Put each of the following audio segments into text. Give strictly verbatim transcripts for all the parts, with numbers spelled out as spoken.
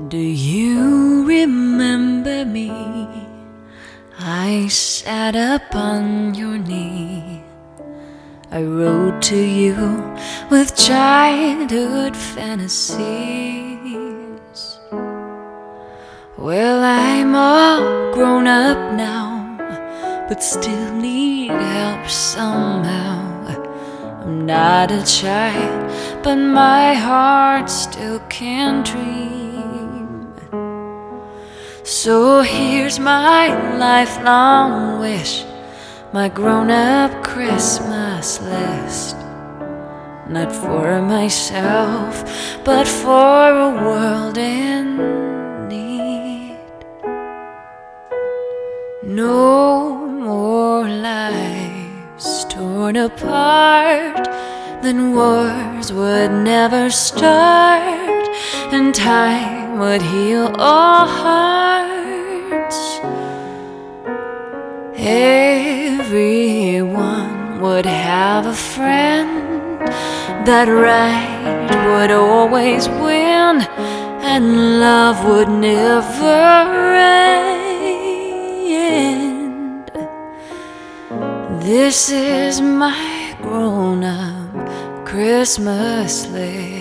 Do you remember me? I sat up on your knee. I wrote to you with childhood fantasies. Well, I'm all grown up now, but still need help somehow. I'm not a child, but my heart still can dream. So here's my lifelong wish, my grown-up Christmas list. Not for myself, but for a world in need. No more lives torn apart, then wars would never start, and time would heal all hearts. Everyone would have a friend, that right would always win, and love would never end. This is my grown-up Christmas list.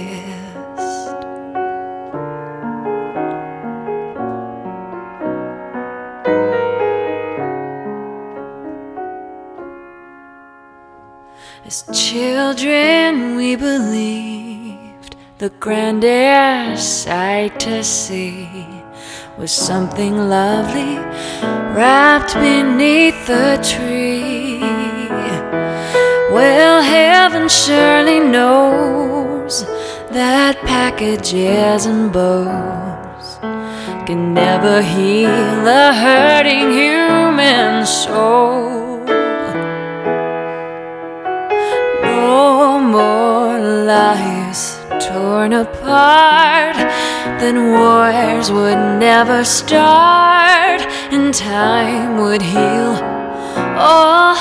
As children we believed the grandest sight to see was something lovely wrapped beneath the tree. Well, heaven surely knows that packages and bows can never heal a hurting human soul. No more lives torn apart, then wars would never start, and time would heal all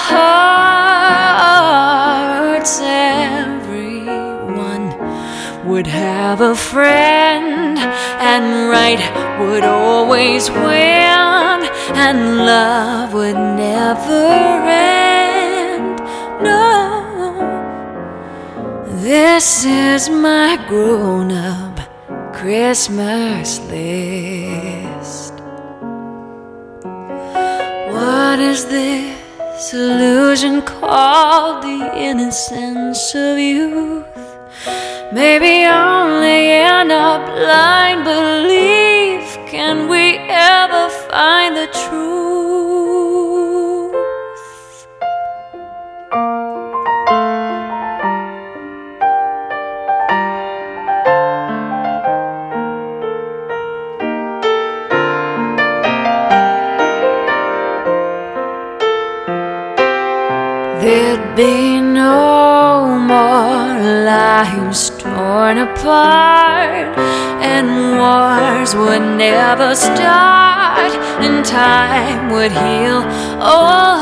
hearts. Everyone would have a friend, and right would always win, and love would never end. No. This is my grown-up Christmas list. What is this illusion called the innocence of youth? Maybe only in a blind belief can we ever find the truth. There'd be no more lives torn apart, and wars would never start, and time would heal all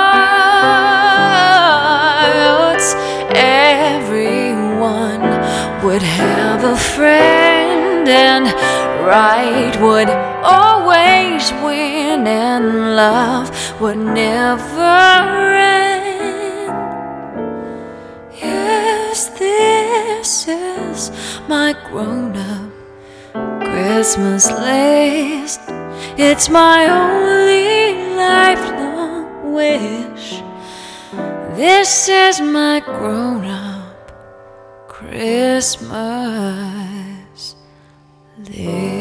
hearts. Everyone would have a friend, and right would always win, and love would never end. This is my grown-up Christmas list. It's my only lifelong wish. This is my grown-up Christmas list.